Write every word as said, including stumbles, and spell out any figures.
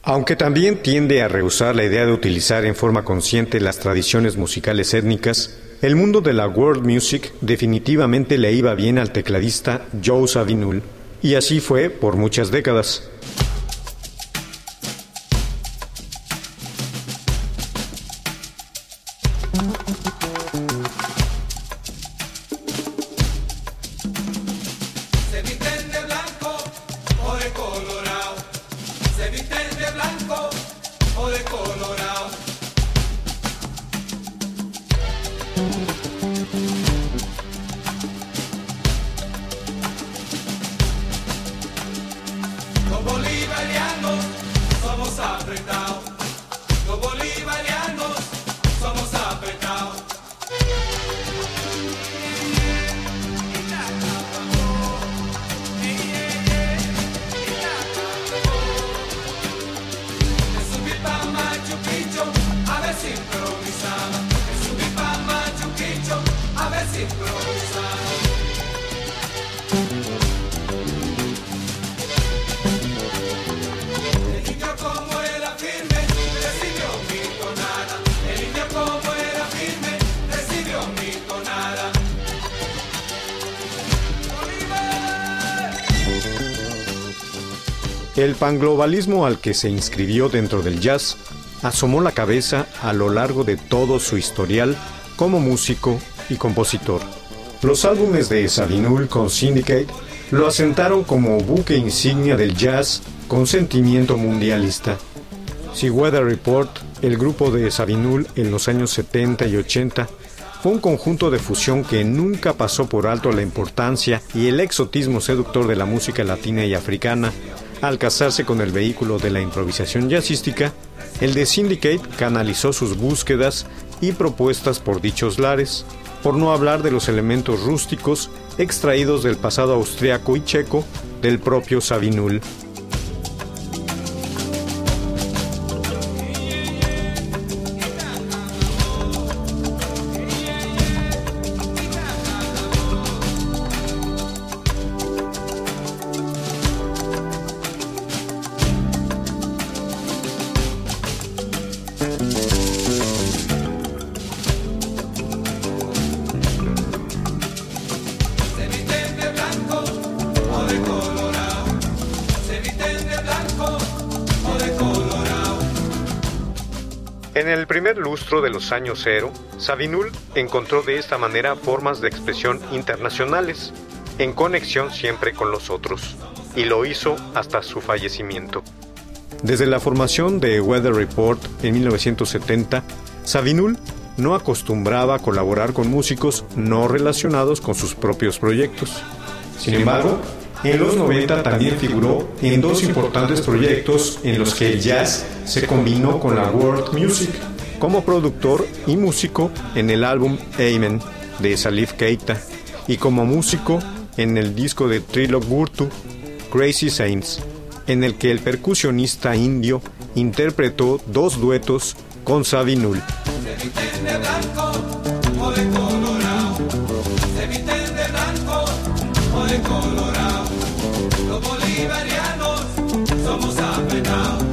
Aunque también tiende a rehusar la idea de utilizar en forma consciente las tradiciones musicales étnicas, el mundo de la world music definitivamente le iba bien al tecladista Joe Zawinul, y así fue por muchas décadas. El panglobalismo al que se inscribió dentro del jazz asomó la cabeza a lo largo de todo su historial como músico y compositor. Los álbumes de Zawinul con Syndicate lo asentaron como buque insignia del jazz con sentimiento mundialista. Si Weather Report, el grupo de Zawinul en los años setenta y ochenta, fue un conjunto de fusión que nunca pasó por alto la importancia y el exotismo seductor de la música latina y africana, al casarse con el vehículo de la improvisación jazzística, el de Syndicate canalizó sus búsquedas y propuestas por dichos lares, por no hablar de los elementos rústicos extraídos del pasado austriaco y checo del propio Zawinul. En el primer lustro de los años cero, Zawinul encontró de esta manera formas de expresión internacionales, en conexión siempre con los otros, y lo hizo hasta su fallecimiento. Desde la formación de Weather Report en mil novecientos setenta, Zawinul no acostumbraba a colaborar con músicos no relacionados con sus propios proyectos. Sin embargo, en los noventa también figuró en dos importantes proyectos en los que el jazz se combinó con la world music, como productor y músico en el álbum Amen de Salif Keita y como músico en el disco de Trilok Gurtu, Crazy Saints, en el que el percusionista indio interpretó dos duetos con Zawinul. Los bolivarianos somos apretados.